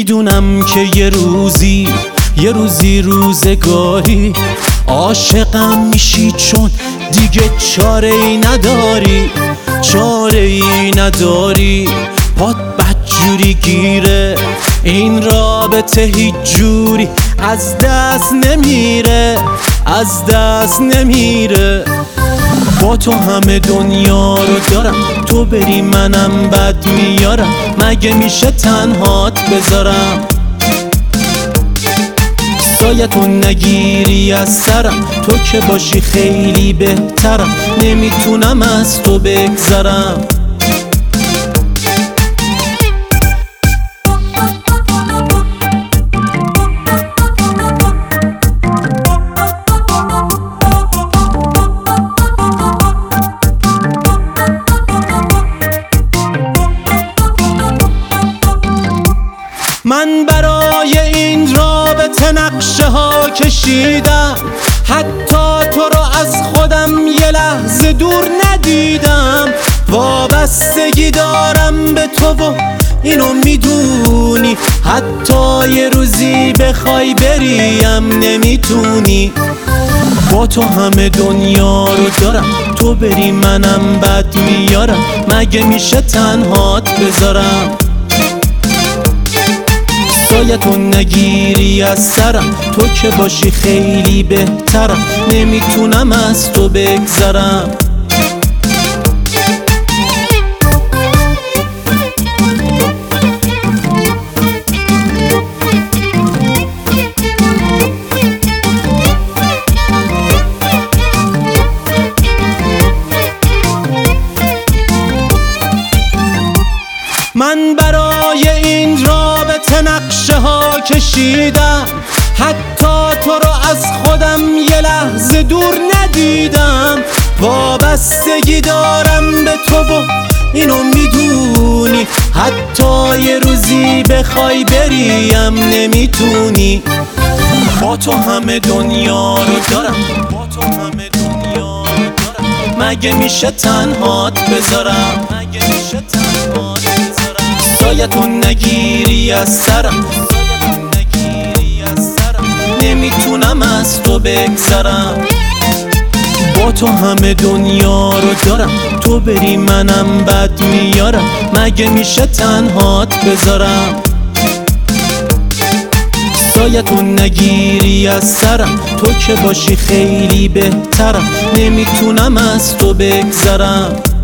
میدونم که یه روزی روزگاری عاشقم میشی، چون دیگه چاره ای نداری پات بدجوری گیره، این رابطه هیچ جوری از دست نمیره. با تو همه دنیا رو دارم، تو بری منم بد میارم، مگه میشه تنهات بذارم؟ سایتون نگیری از سرم، تو که باشی خیلی بهترم، نمیتونم از تو بگذرم. من برای این رابطه نقشه ها کشیدم، حتی تو رو از خودم یه لحظه دور ندیدم. وابستگی دارم به تو و اینو میدونی، حتی یه روزی بخوای بریم نمیتونی. با تو همه دنیا رو دارم، تو بری منم بد میارم، مگه میشه تنهات بذارم؟ سایتون نگیری از سرم، تو که باشی خیلی بهترم، نمیتونم از تو بگذرم. من برای این رابطه نقشه ها کشیدم، حتی تو رو از خودم یه لحظه دور ندیدم. وابستگی دارم به تو و اینو میدونی، حتی یه روزی بخوای بریم نمیتونی. با تو همه دنیا رو دارم، مگه میشه تنهات بذارم؟ سایتون نگیری از سرم، نمیتونم از تو بگذرم. با تو همه دنیا رو دارم، تو بری منم بد میارم، مگه میشه تنهات بذارم؟ سایتون نگیری از سرم، تو که باشی خیلی بهترم، نمیتونم از تو بگذرم.